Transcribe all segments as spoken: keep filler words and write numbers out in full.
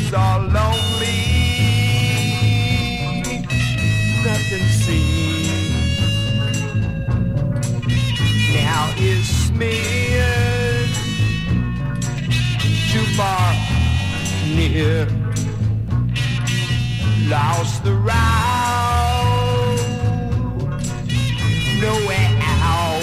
so lonely, nothing seen. Now is smeared, too far, near, lost the route, nowhere out.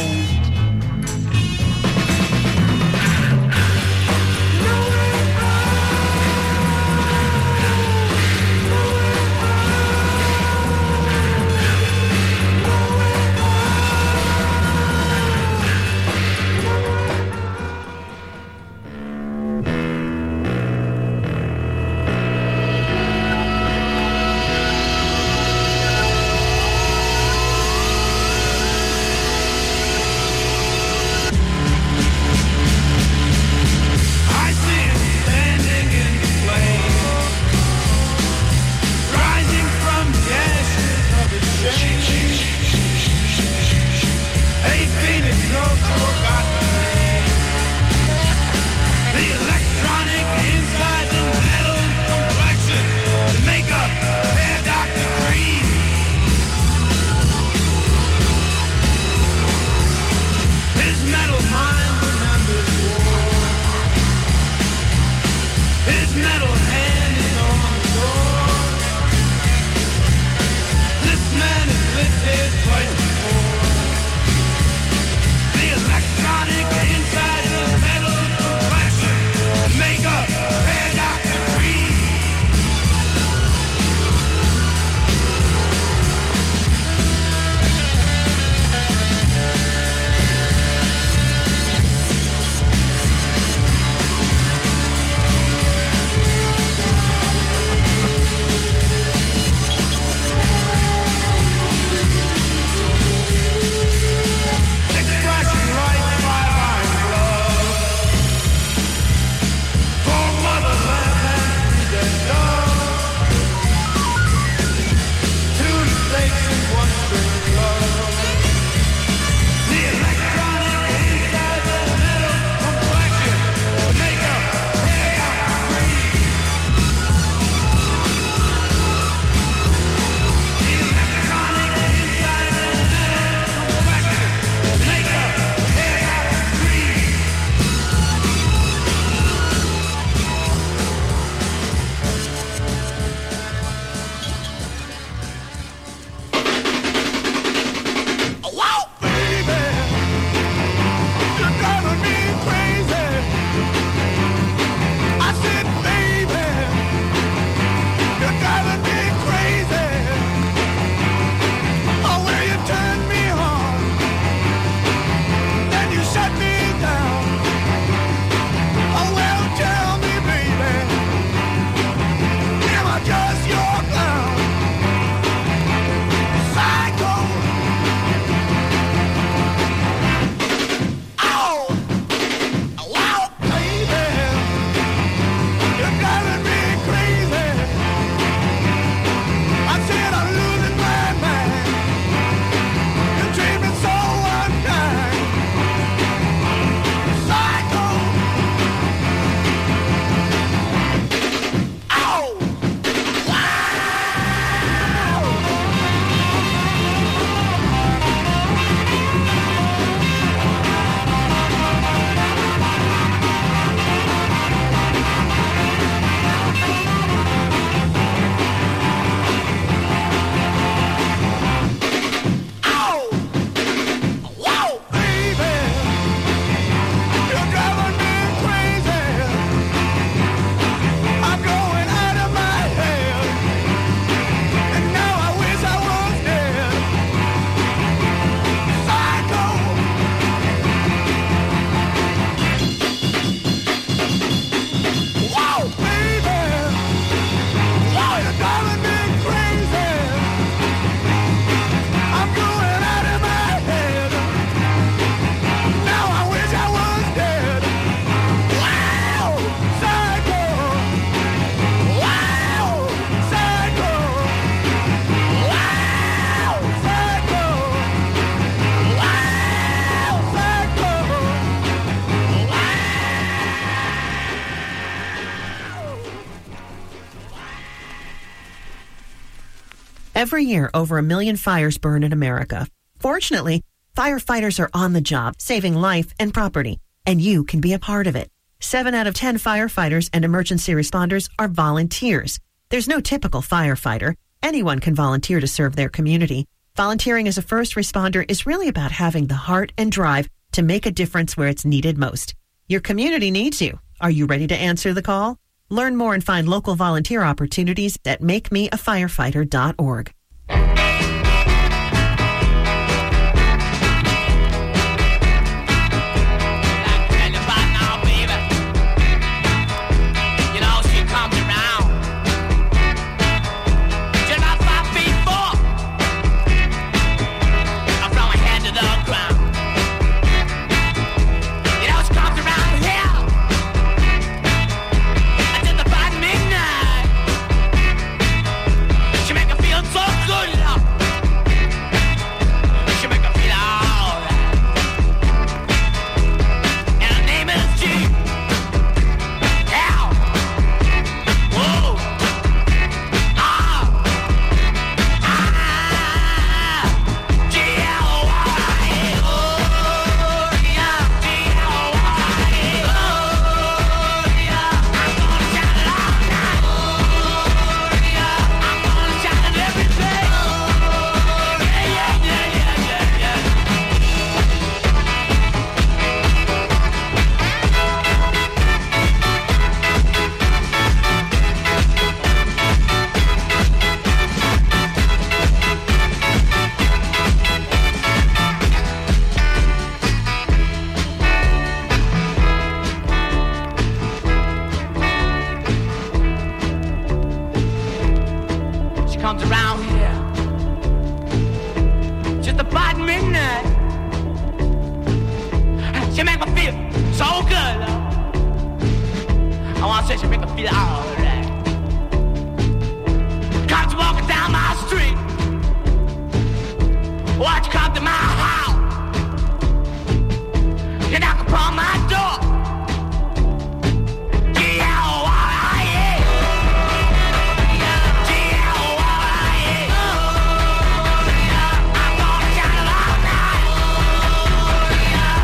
Every year, over a million fires burn in America. Fortunately, firefighters are on the job, saving life and property, and you can be a part of it. Seven out of ten firefighters and emergency responders are volunteers. There's no typical firefighter. Anyone can volunteer to serve their community. Volunteering as a first responder is really about having the heart and drive to make a difference where it's needed most. Your community needs you. Are you ready to answer the call? Learn more and find local volunteer opportunities at make me a firefighter dot org.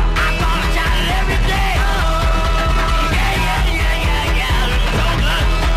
Yeah, yeah, yeah, yeah, yeah. So good.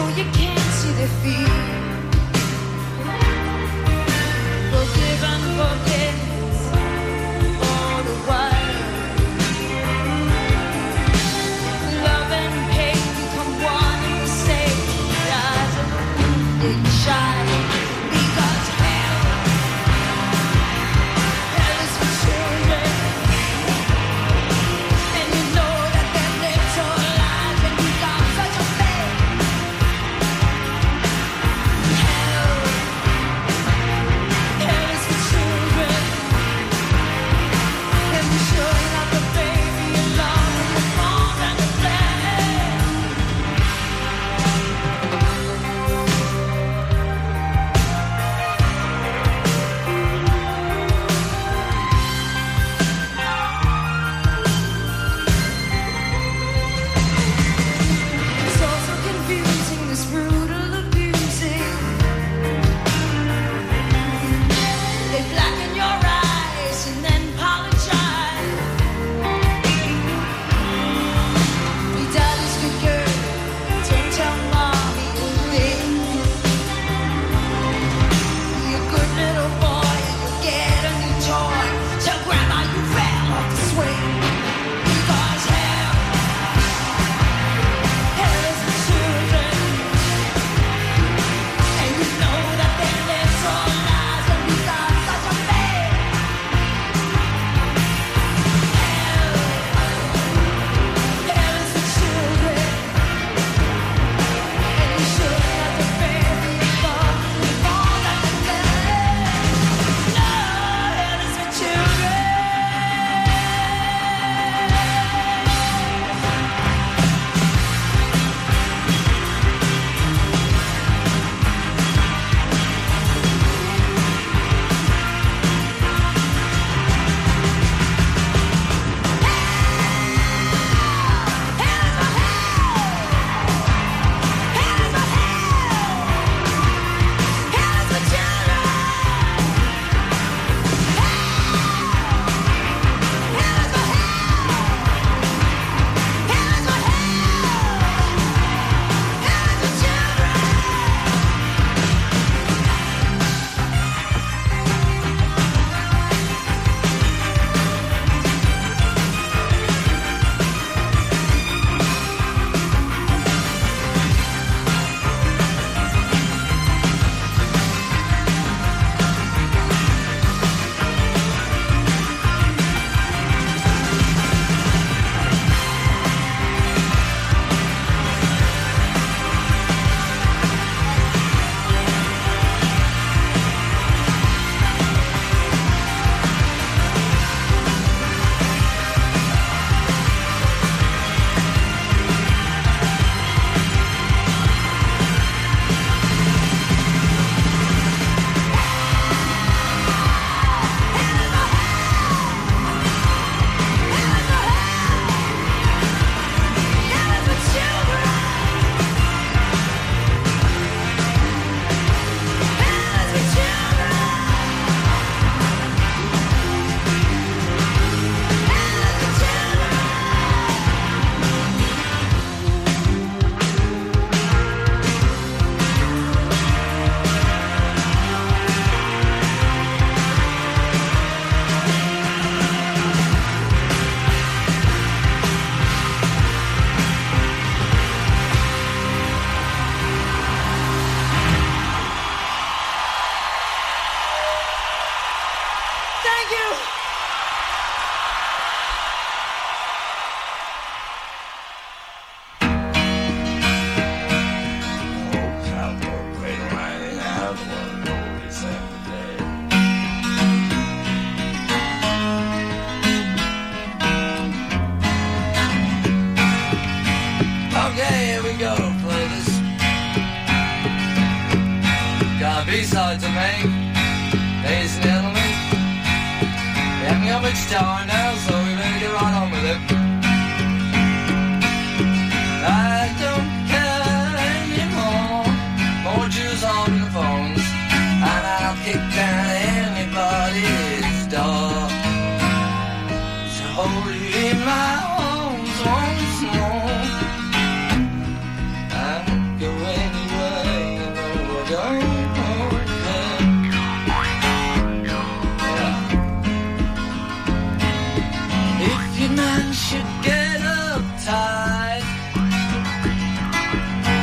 B-side to me, ladies and gentlemen. We haven't got much time now, so we better get right on with it. I don't care anymore, more Jews on the phones, and I'll kick down anybody's door. So hold you in my arms once more. I'm going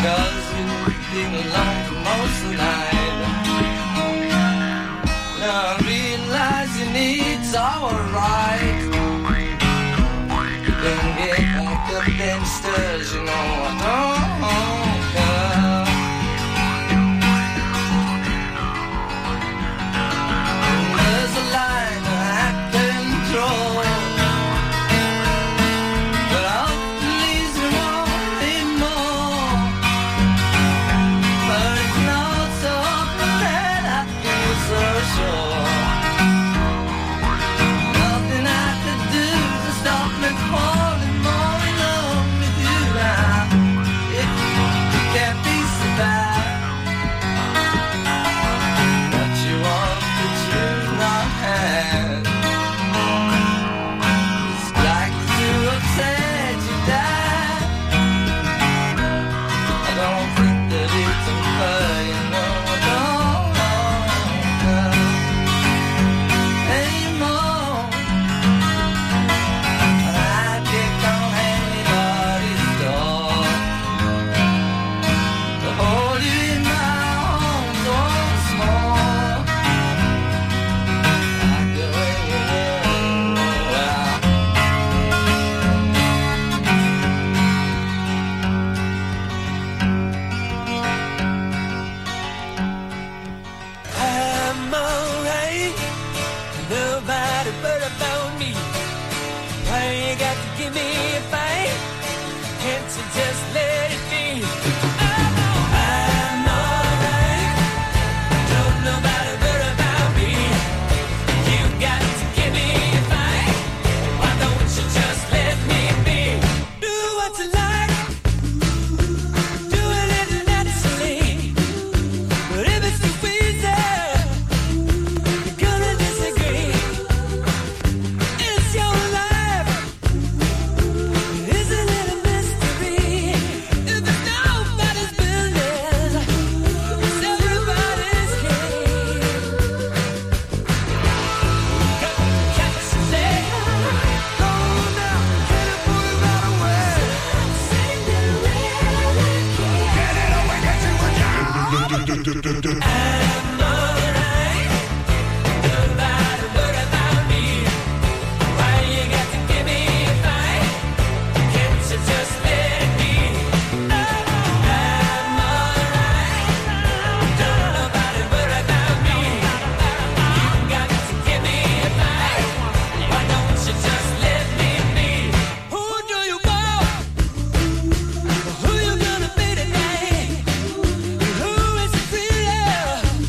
Cause you've been alone for most of the night. Now I realize your needs are alright. Then get back up and stirs, you know I don't care. And there's a line I can draw, but often leaves me wanting more. But it's not so often that I feel so sure. Nothing I could do to stop me falling more in love with you now. If you can't be so bad, what you want but you've not had. It's like to upset you, Dad. I don't think that it's unfair, you know I don't anymore. I kick on anybody's door to hold you in my arms once more. Like the way you were. I'm alright, nobody but about me. Why you got to give me a fight? Can't you just let it be? I'm alright, don't nobody but about me. You got to give me a fight. Why don't you just let me be? Do what you like, do it naturally. But if it's too easy, you're gonna disagree. It's your life, isn't it a mystery? If it's nobody's business, it's everybody's game. Can't you say, go now, get it, put it right away. Get it away, get you a job. I'm alright, nobody worry about me. Why you got to give me a fight? Can't you just let me? I'm alright, don't nobody worry about me. You got to give me a fight. Why don't you just let me be? Who do you want? Who you gonna be tonight? Who is it really?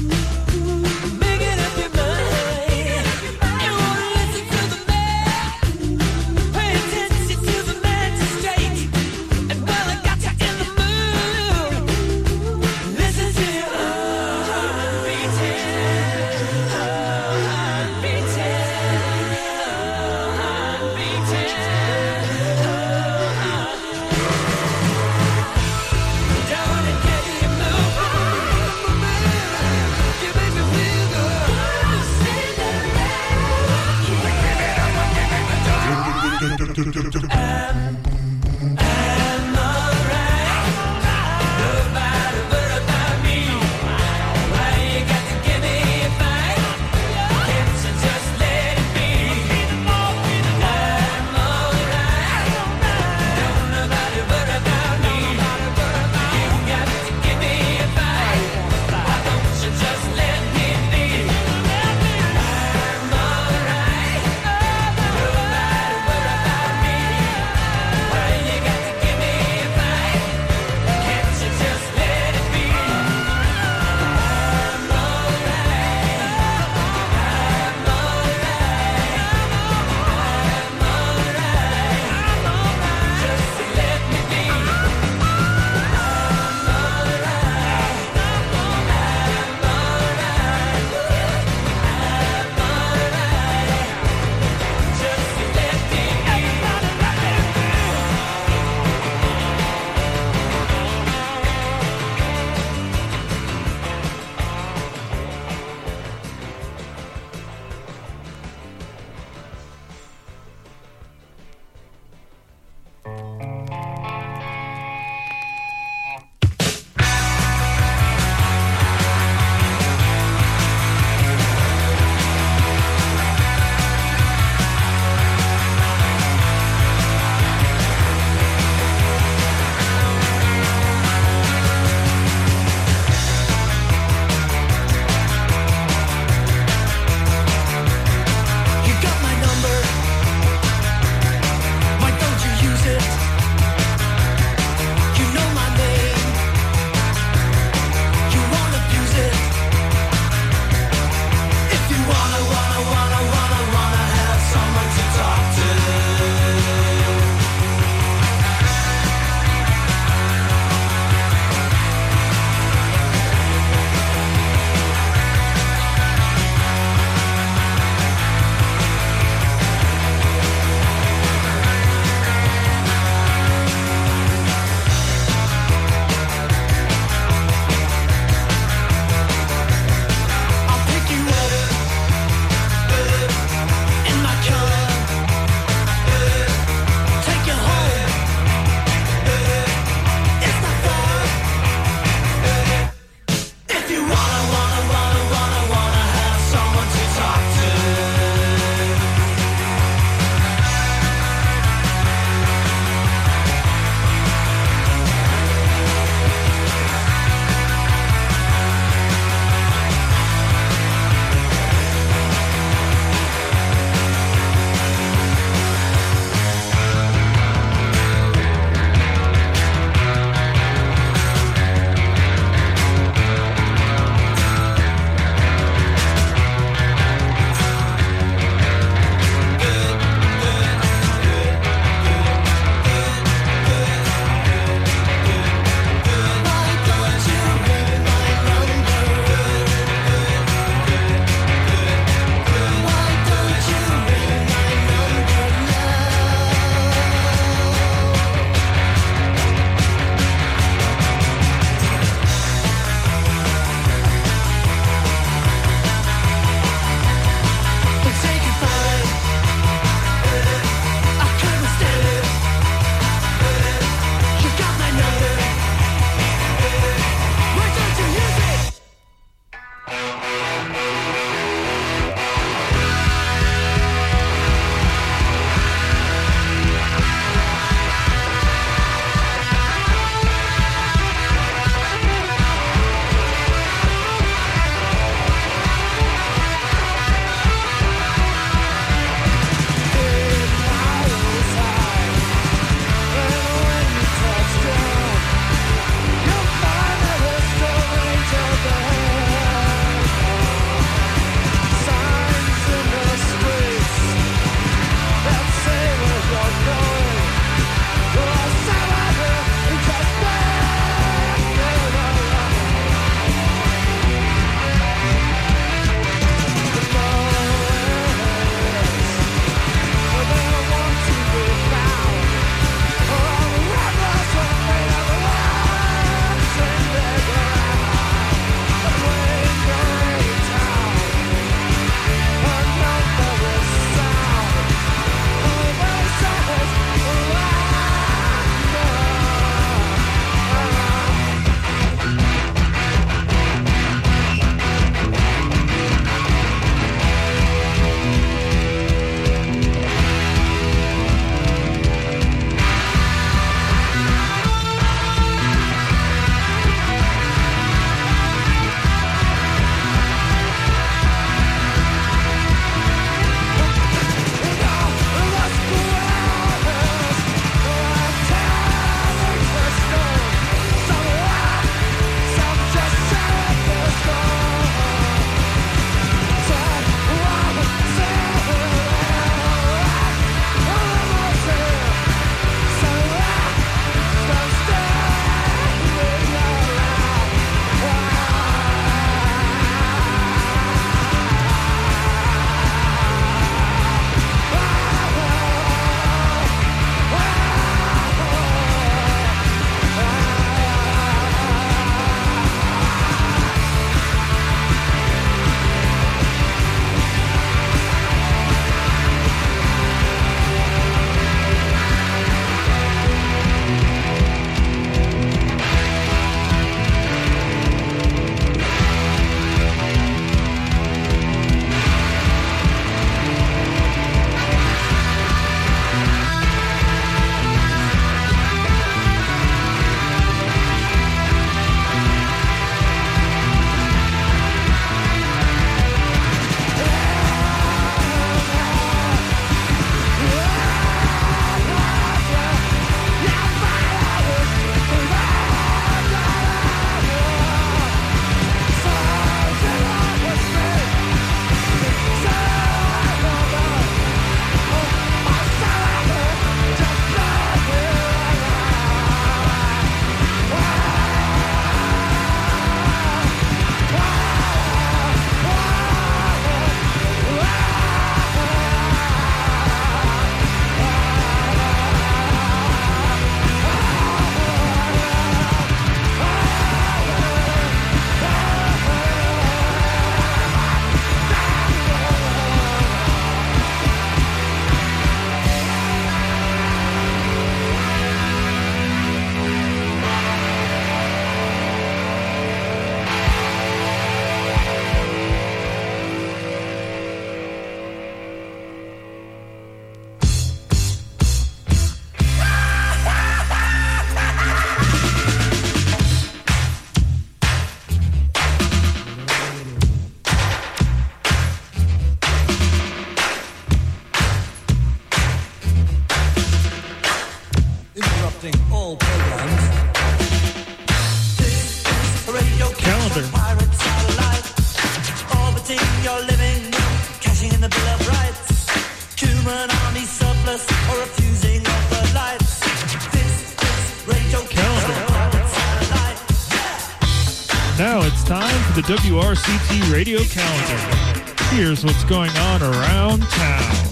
Calendar. Pirate satellite, orbiting your living room, cashing in the Bill of Rights. Human army surplus or refusing of the lights. This is radio Calendar. pirate satellite. Now it's time for the W R C T Radio Calendar. Here's what's going on around town.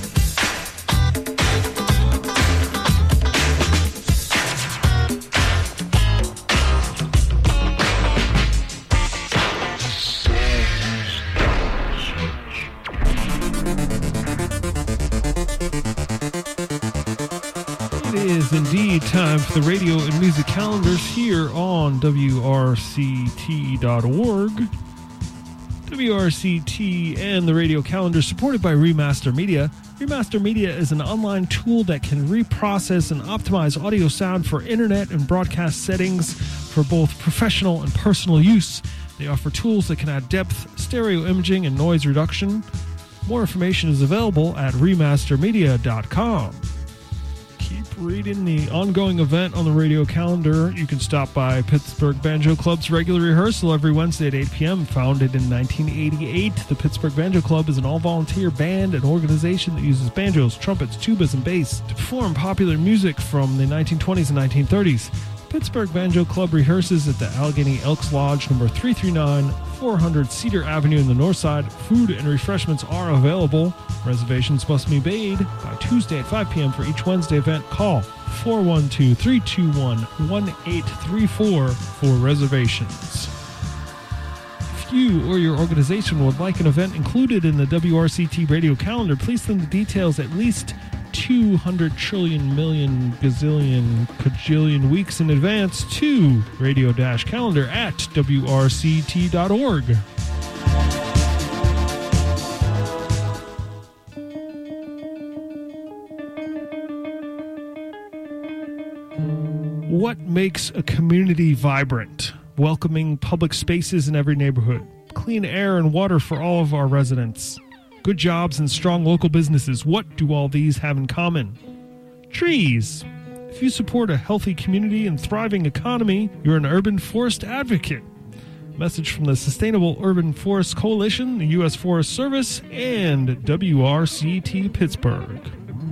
It is indeed time for the radio and music calendars here on W R C T dot org. W R C T and the radio calendar supported by Remaster Media. Remaster Media is an online tool that can reprocess and optimize audio sound for internet and broadcast settings for both professional and personal use. They offer tools that can add depth, stereo imaging, and noise reduction. More information is available at remaster media dot com. Keep reading the ongoing event on the radio calendar. You can stop by Pittsburgh Banjo Club's regular rehearsal every Wednesday at eight p.m. Founded in nineteen eighty-eight, the Pittsburgh Banjo Club is an all-volunteer band and organization that uses banjos, trumpets, tubas, and bass to perform popular music from the nineteen twenties and nineteen thirties. Pittsburgh Banjo Club rehearses at the Allegheny Elks Lodge, number three thirty-nine, four hundred Cedar Avenue in the north side. Food and refreshments are available. Reservations must be made by Tuesday at five p.m. for each Wednesday event. Call four one two, three two one, one eight three four for reservations. If you or your organization would like an event included in the W R C T radio calendar, please send the details at least two hundred trillion million gazillion cajillion weeks in advance to radio-calendar at W R C T dot org. What makes a community vibrant? Welcoming public spaces in every neighborhood, clean air and water for all of our residents, good jobs and strong local businesses. What do all these have in common? Trees. If you support a healthy community and thriving economy, you're an urban forest advocate. Message from the Sustainable Urban Forest Coalition, the U S Forest Service, and W R C T Pittsburgh.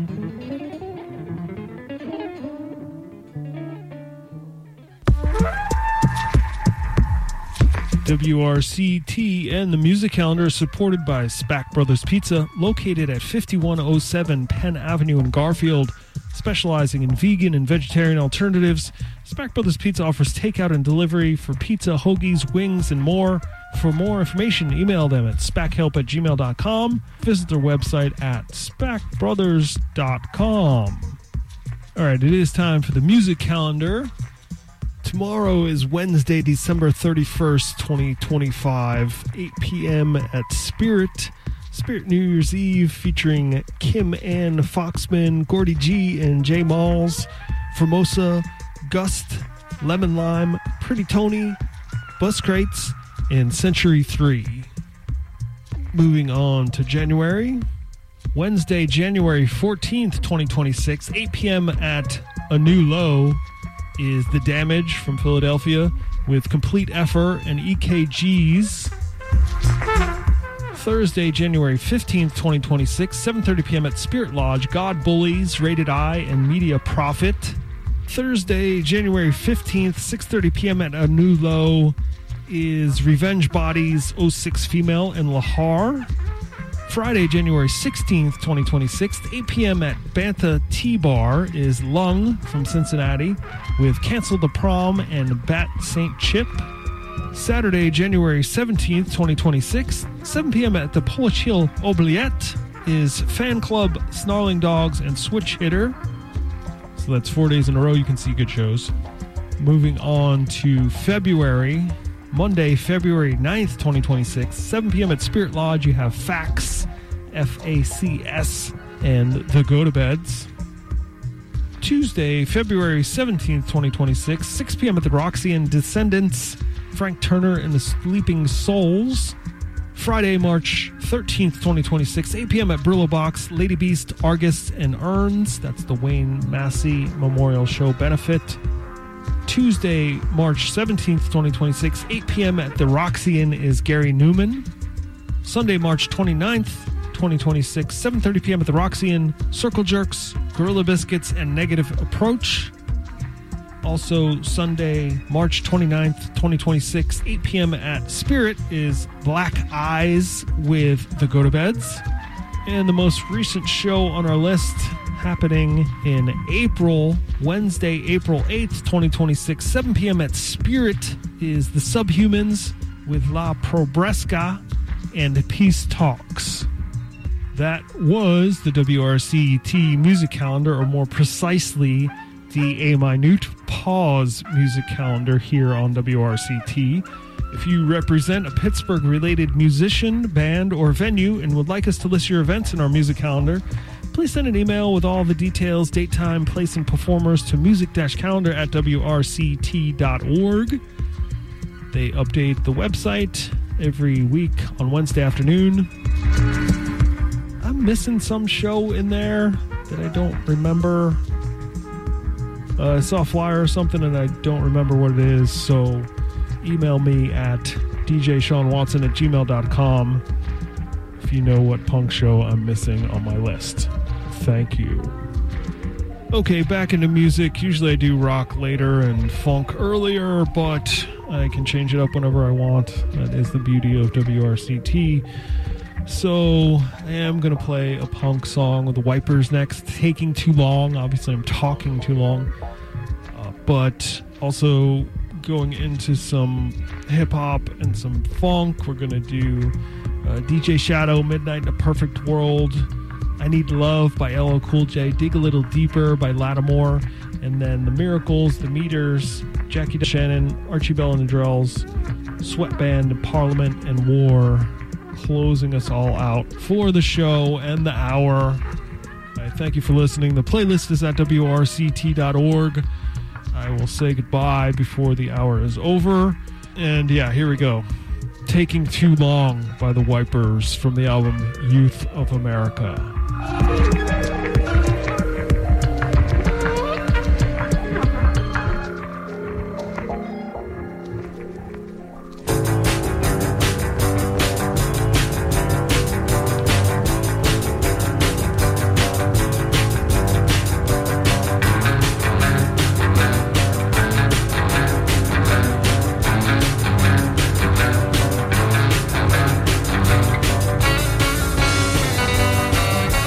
W R C T and the music calendar is supported by Spack Brothers Pizza, located at fifty-one oh seven Penn Avenue in Garfield. Specializing in vegan and vegetarian alternatives, Spack Brothers Pizza offers takeout and delivery for pizza, hoagies, wings, and more. For more information, email them at spackhelp at gmail dot com. Visit their website at spack brothers dot com. All right, it is time for the music calendar. Tomorrow is Wednesday, December thirty-first, twenty twenty-five, eight p.m. at Spirit. Spirit New Year's Eve featuring Kim Ann Foxman, Gordy G, and Jay Malls, Formosa, Gust, Lemon Lime, Pretty Tony, Bus Crates, and Century three. Moving on to January. Wednesday, January fourteenth, twenty twenty-six, eight p.m. at A New Low is The Damage from Philadelphia with Complete Effort and E K Gs. Thursday, January fifteenth, twenty twenty-six, seven thirty p.m. at Spirit Lodge, God Bullies, Rated I, and Media Profit. Thursday, January fifteenth, six thirty p.m. at A New Low is Revenge Bodies, oh six Female, and Lahar. Friday, January sixteenth, twenty twenty-six, eight p.m. at Bantha Tea Bar is Lung from Cincinnati with Cancel the Prom and Bat Saint Chip. Saturday, January seventeenth, twenty twenty-six, seven p.m. at the Polish Hill Oubliette is Fan Club, Snarling Dogs, and Switch Hitter. So that's four days in a row you can see good shows. Moving on to February. Monday, February ninth, twenty twenty-six, seven p.m. at Spirit Lodge, you have Fax, F A C S, and The Go-To-Beds. Tuesday, February seventeenth, twenty twenty-six, six p.m. at the Roxy and Descendants, Frank Turner and the Sleeping Souls. Friday, March thirteenth, twenty twenty-six, eight p.m. at Brillo Box, Lady Beast, Argus, and Urns. That's the Wayne Massey Memorial Show benefit. Tuesday, March seventeenth, twenty twenty-six, eight p.m. at the Roxy Inn is Gary Newman. Sunday, March twenty-ninth, twenty twenty-six, seven thirty p.m. at the Roxy Inn, Circle Jerks, Gorilla Biscuits, and Negative Approach. Also, Sunday, March twenty-ninth, twenty twenty-six, eight p.m. at Spirit is Black Eyes with the Go-To-Beds. And the most recent show on our list happening in April, Wednesday, April eighth, twenty twenty-six, seven p.m. at Spirit is the Subhumans with La Probresca and Peace Talks. That was the W R C T music calendar, or more precisely, the A Minute Pause music calendar here on W R C T. If you represent a Pittsburgh-related musician, band, or venue and would like us to list your events in our music calendar, please send an email with all the details, date, time, place, and performers to music-calendar at W R C T dot org. They update the website every week on Wednesday afternoon. I'm missing some show in there that I don't remember. Uh, I saw a flyer or something and I don't remember what it is, so email me at d j sean watson at gmail dot com if you know what punk show I'm missing on my list. Thank you. Okay, back into music. Usually I do rock later and funk earlier, but I can change it up whenever I want. That is the beauty of W R C T. So I am going to play a punk song with the Wipers next. Taking Too Long. Obviously I'm talking too long. Uh, but also going into some hip-hop and some funk. We're going to do uh, D J Shadow, Midnight in a Perfect World, I Need Love by L L Cool J, Dig a Little Deeper by Lattimore, and then The Miracles, The Meters, Jackie Shannon, Archie Bell and the Drells, Sweatband, Parliament, and War, closing us all out for the show and the hour. I thank you for listening. The playlist is at W R C T dot org. I will say goodbye before the hour is over. And yeah, here we go. Taking Too Long by the Wipers from the album Youth of America. Thank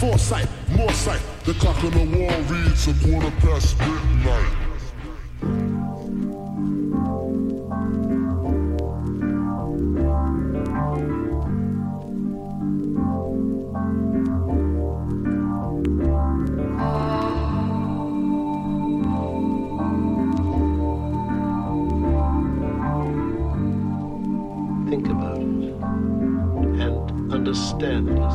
foresight, more sight. The clock on the wall reads a quarter past midnight. Think about it and understand it.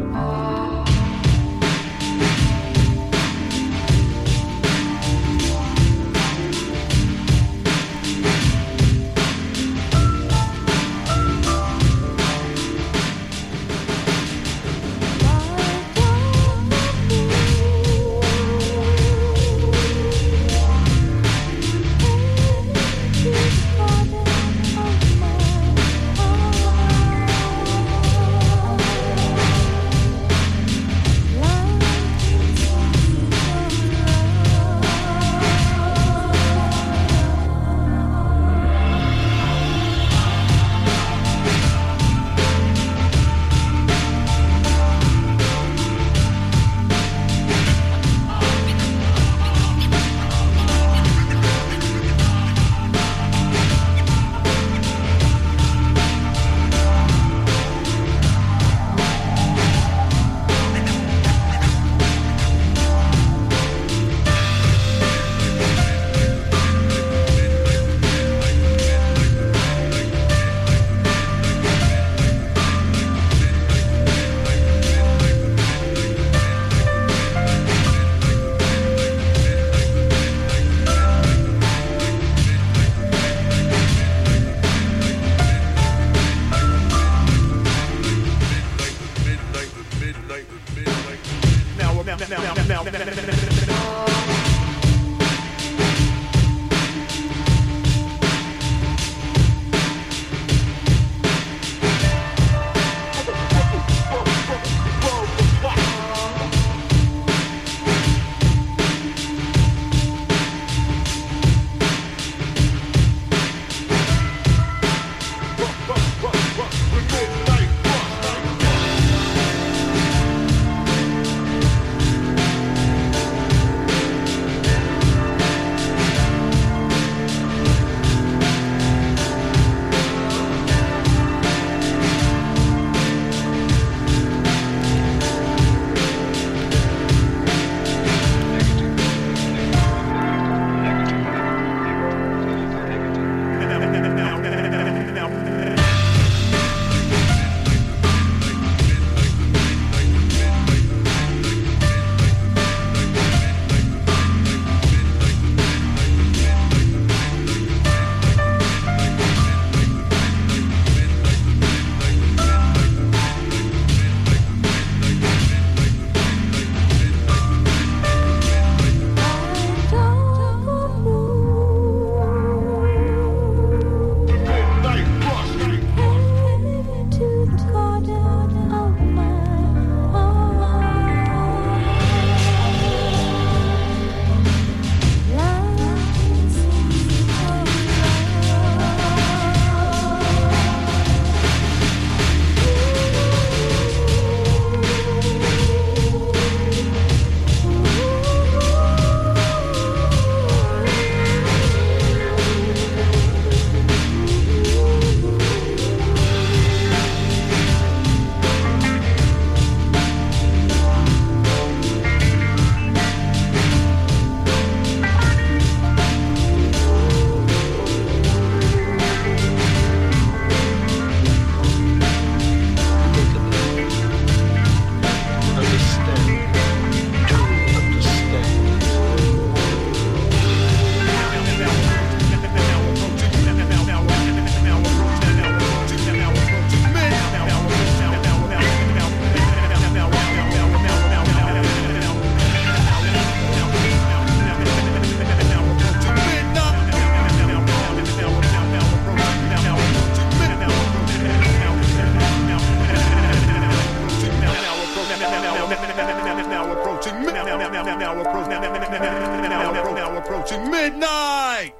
Midnight!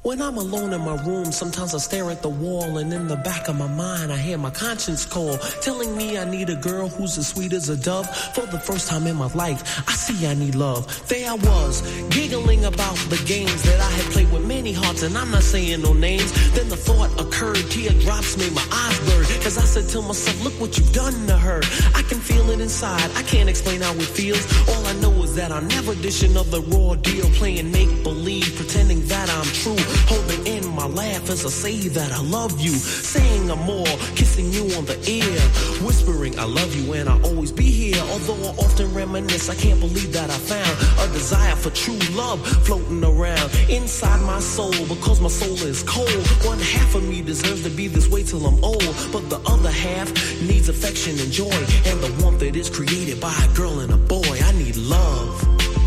When I'm alone in my room, sometimes I stare at the wall, and in the back of my mind I hear my conscience call, telling me I need a girl who's as sweet as a dove. For the first time in my life, I see I need love. There I was, giggling about the games that I had played with many hearts, and I'm not saying no names. Then the thought occurred, teardrops made my eyes burn, cause I said to myself, look what you've done to her. I can feel it inside, I can't explain how it feels. All I know is that I'll never dish another raw deal, playing make-believe, pretending that I'm true. Holding in my laugh as I say that I love you, saying I'm more, kissing you on the ear, whispering I love you and I'll always be here. Although I often reminisce, I can't believe that I found a desire for true love floating around inside my soul, because my soul is cold. One half of me deserves to be this way till I'm old, but the other half needs affection and joy, and the warmth that is created by a girl and a boy. I need love.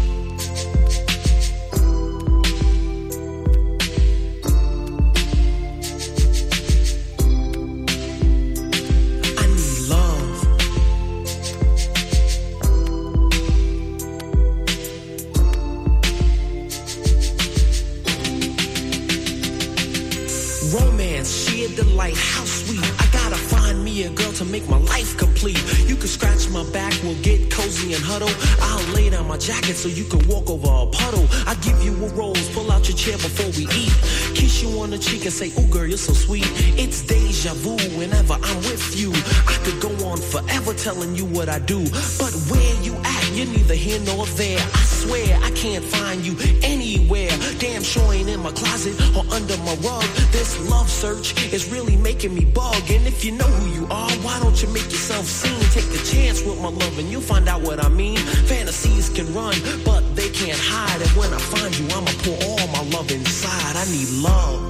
Delight, how sweet. I gotta find me a girl to make my life complete. You can scratch my back, we'll get cozy and huddle. I'll lay down my jacket so you can walk over a puddle. I'll give you a rose, pull out your chair before we eat. Kiss you on the cheek and say, ooh girl, you're so sweet. It's deja vu whenever I'm with you. I could go on forever telling you what I do, but where you at, you're neither here nor there. I swear I can't find you anywhere. Damn sure ain't in my closet or under my rug. This love search is really making me bug. And if you know who you are, why don't you make yourself seen? Take a chance with my love and you'll find out what I mean. Fantasies can run, but they can't hide. And when I find you, I'ma pour all my love inside. I need love.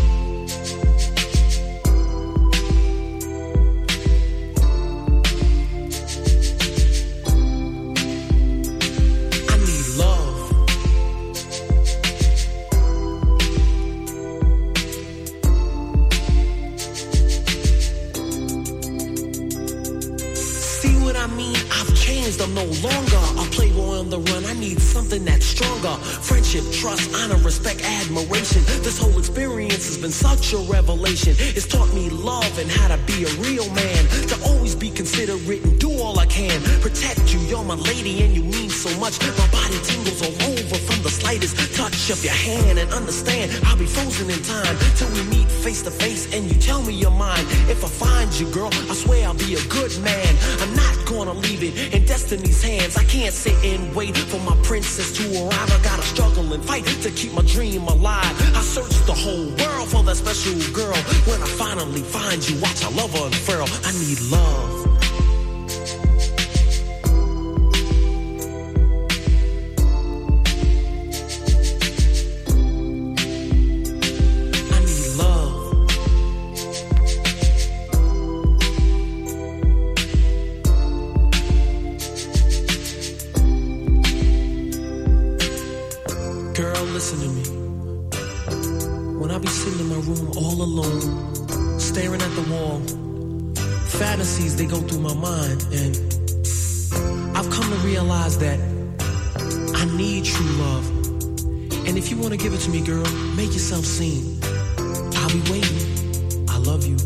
I'm no longer a playboy on the run. I need something that's stronger. Friendship, trust, honor, respect, admiration. This whole experience has been such a revelation. It's taught me love and how to be a real man. To always be considerate and do all I can. Protect you, you're my lady and you mean so much. My body tingles all over from the slightest touch of your hand. And understand, I'll be frozen in time till we meet face to face and you tell me you're mine. If I find you, girl, I swear I'll be a good man. I'm not gonna leave it in destiny's hands. I can't sit and wait for my princess to arrive. I gotta struggle and fight to keep my dream alive. I search the whole world for that special girl. When I finally find you, watch our love unfurl. I need love. They go through my mind, and I've come to realize that I need true love. And if you want to give it to me, girl, make yourself seen. I'll be waiting. I love you.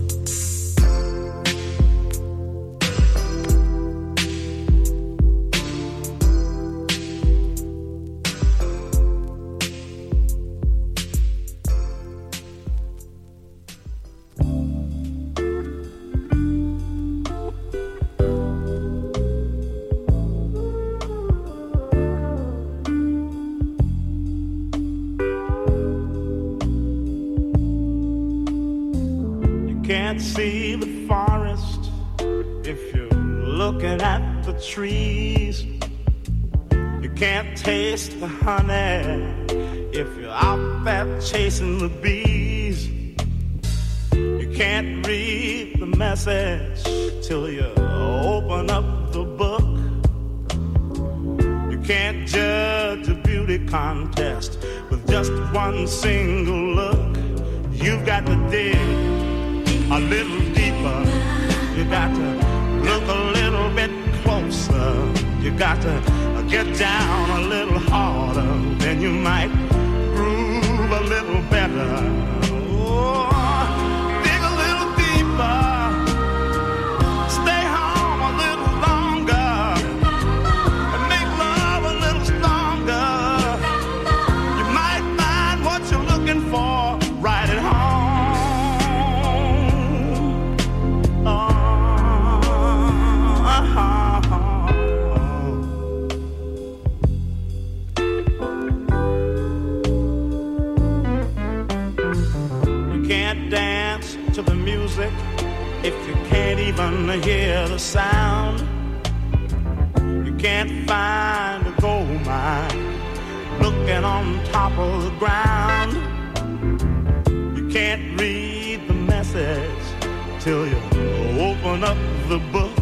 See the forest if you're looking at the trees. You can't taste the honey if you're out there chasing the bees. You can't read the message till you open up the book. You can't judge a beauty contest with just one single look. You've got to dig a little deeper. You got to look a little bit closer. You got to get down a little harder. Then you might groove a little better. Oh, dig a little deeper. Stay home a little longer. And make love a little stronger. You might find what you're looking for right at home. Dance to the music if you can't even hear the sound. You can't find a gold mine looking on top of the ground. You can't read the message till you open up the book.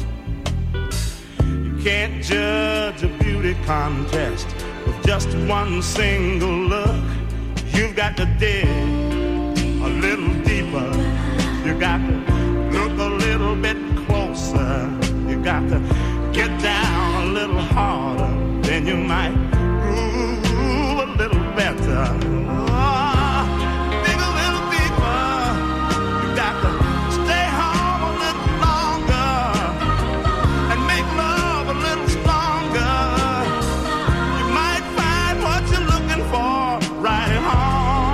You can't judge a beauty contest with just one single look. You've got to dig a little deeper. You got to look a little bit closer. You got to get down a little harder. Then you might groove a little better. Oh, dig a little deeper. You got to stay home a little longer and make love a little stronger. You might find what you're looking for right at home.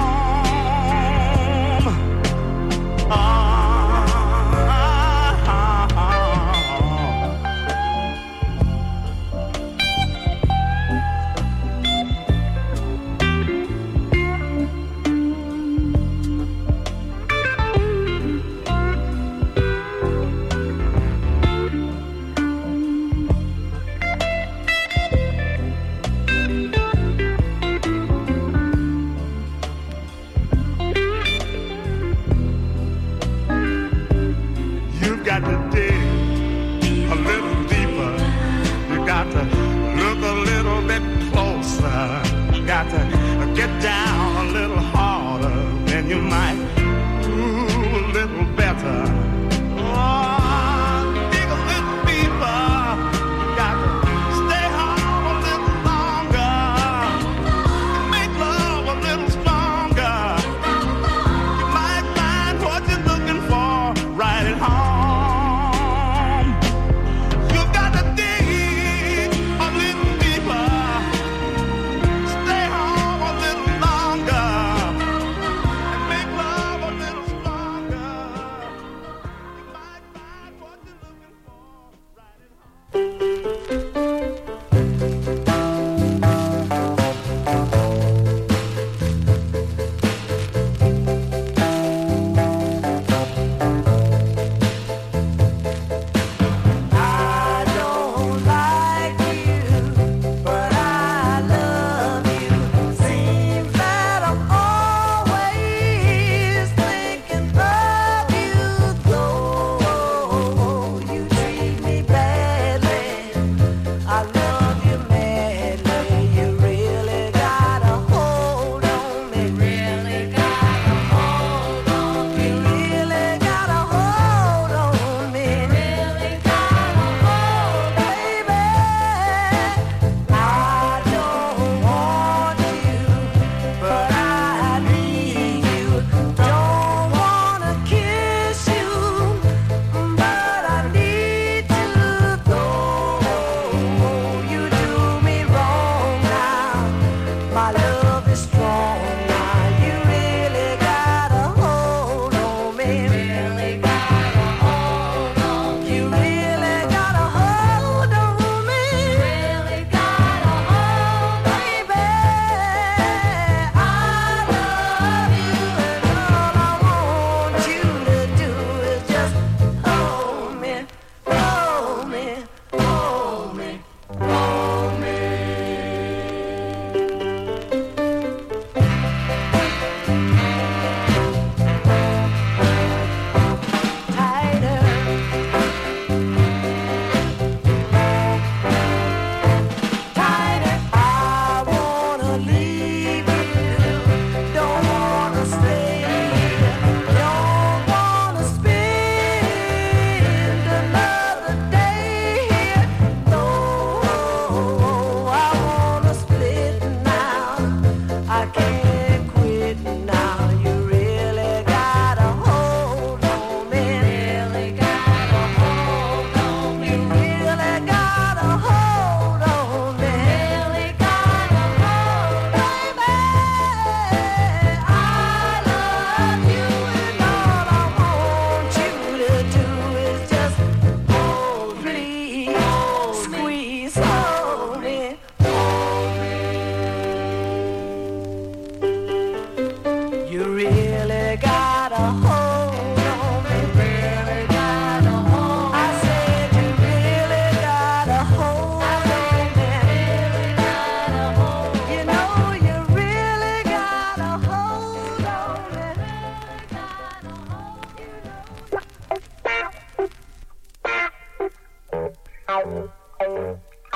Get down a little harder, then you might do a little better. Oh, dig a little deeper. You got to stay home a little longer. Make love a little stronger. You might find what you're looking for right at home. You've got to dig a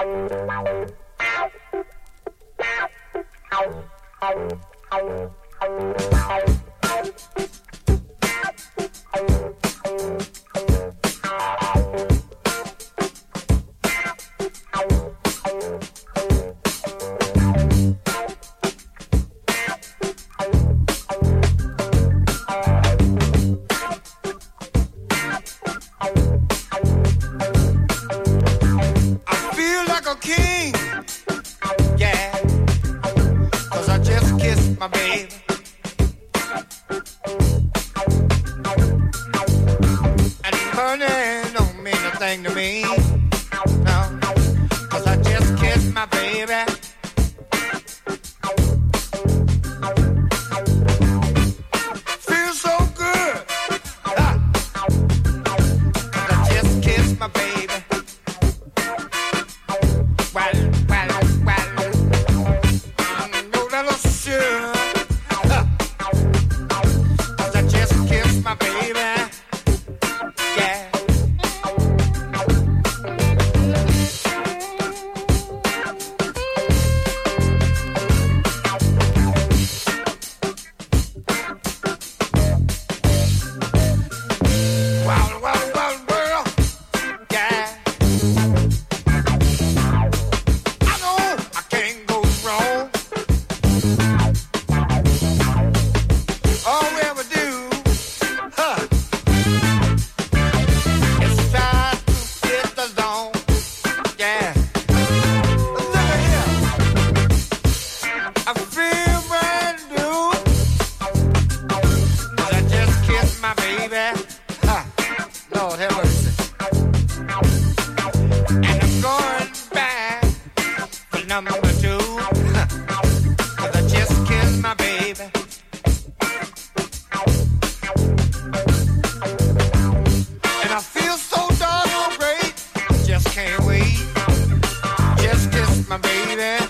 My baby.